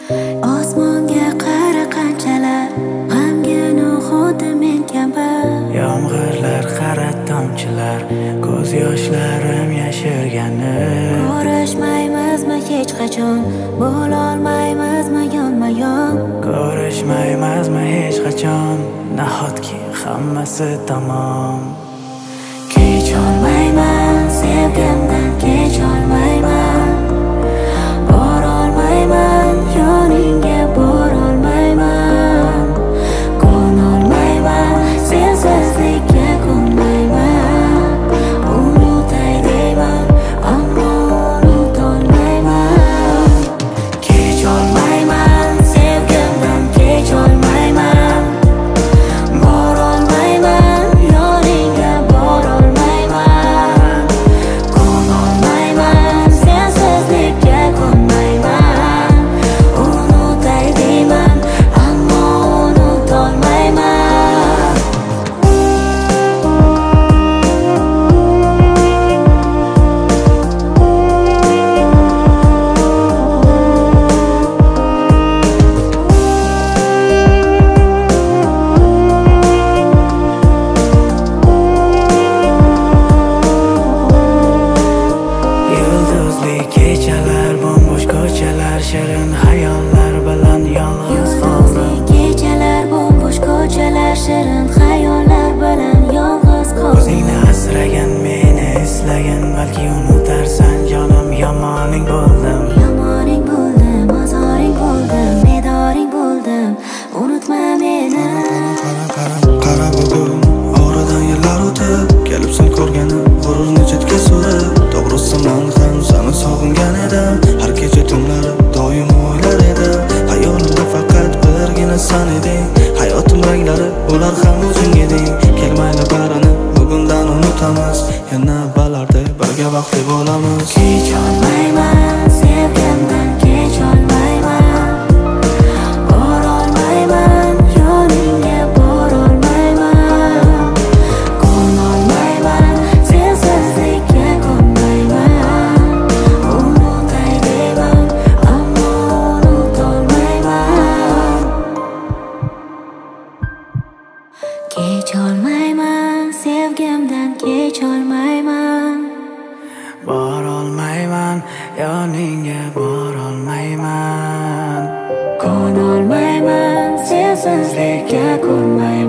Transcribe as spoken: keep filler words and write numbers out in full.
Osmonga qara qanchalar g'amgin xuddi men kabi. Yomg'irlar qara tomchilar ko'z yoshlarim yashirgani. Ko'rishmaymizmi hech qachon, bo'lolmaymizmi yonma-yon. Ko'rishmaymizmi hech qachon, nahotki hammasi tamom. Kecholmayman sevgimdan, kecholmayman. Borolmayman yoningga, borolmayman. Ko'nolmayman sensizlikka, ko'nmayman. Unutay deyman, ammo unutolmayman. Kecholmayman sevgimdan, kecholmayman. Borolmayman yoningga, borolmayman. Ko'nolmayman sensizlikka, ko'nmayman. Unutay deyman, ammo unutolmayman. Yulduzli kechalar, bo'm-bo'sh ko'chalar, shirin xayollar bilan yolg'iz qoldim. Kechalar, bo'm-bo'sh ko'chalar, shirin xayollar bilan yolg'iz qoldim. O'zingni asragan, meni eslagan, balki unutarsan jonim, yomoning bo'ldim. Yomoning bo'ldim, ozoring bo'ldim, medoring bo'ldim. Unutma meni. Qara bugun oradan yillar o'tib, kelibsan ko'rganim g'ururni chetga surib. To'g'risi men ham seni sog'ingan edim, har kecha tunlari doim o'ylar edim. Hayolimda faqat birgina sen eding, hayotim ranglari ular ham o'zing eding. Kelmayli barini bugundan unutamiz, yana balarda birga vaqtli bo'lamiz. Kecholmayman sevgimdan, kecholmayman. Borolmayman yoningga, borolmayman. Ko'nolmayman sensizlikka, ko'nmayman. Unutay deyman, ammo unutolmayman. Kecholmayman sevgimdan, kecholmayman. Borolmayman yoningga, borolmayman. Ko'nolmayman sensizlikka, ko'nmayman.